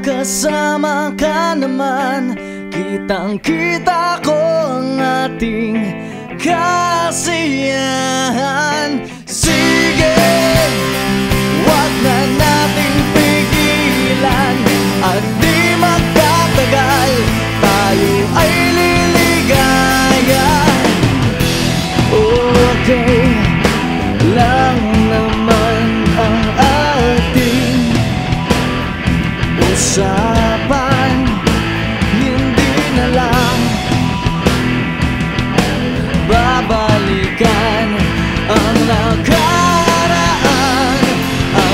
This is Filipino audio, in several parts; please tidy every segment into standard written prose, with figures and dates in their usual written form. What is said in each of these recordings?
kasama ka naman, kitang-kita ko ang ating kasiyahan. Sige, wag na nating pigilan, at di magtatagal tayo ay liligaya. Okay lang naman ang ating usapan, hindi na lang babalikan ang nakaraan, ang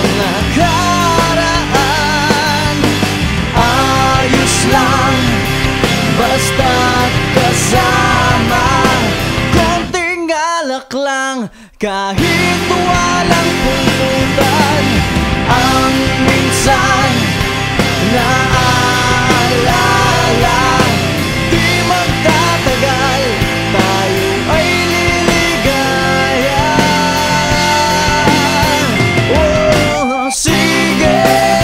nakaraan. Ayos lang basta't kasama, konting alak lang kahit walang pulutan. Ang minsan naaalala, di magtatagal tayo ay liligaya. Oh, sige,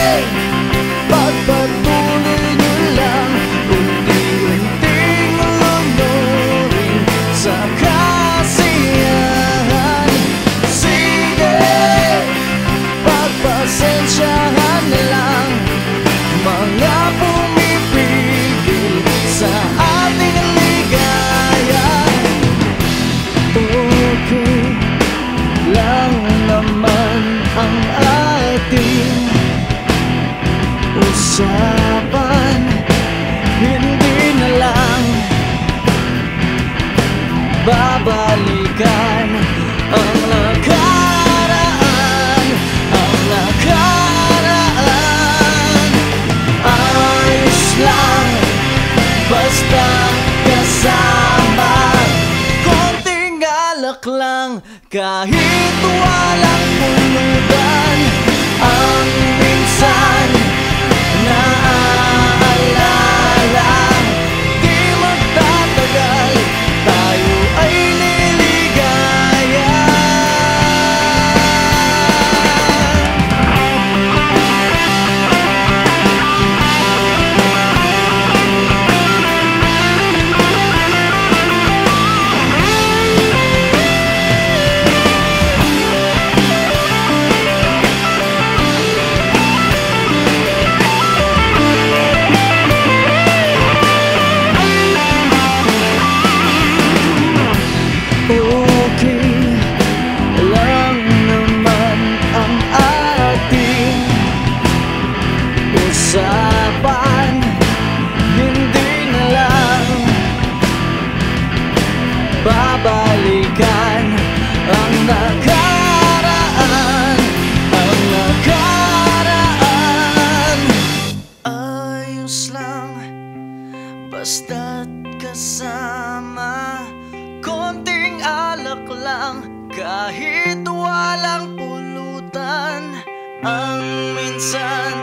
pagpatuloy nyo lang, unti-unting lumurin sa kasiyahan. Sige, pagpasensyahan na lang mga pumipigil sa ating ligaya. Okay lang naman ang ating usapan, hindi na lang babalikan ang nakaraan, ang nakaraan. Ayos lang basta kasama, konting alak lang kahit walang pulutan. Ang minsan naaalala, di magtatagal tayo ay liligaya. Okay lang naman ang ating usapan, hindi na lang babalikan ang nakaraan, ang nakaraan. Ayos lang basta't kasama, konting alak lang kahit walang pulutan. Ang minsan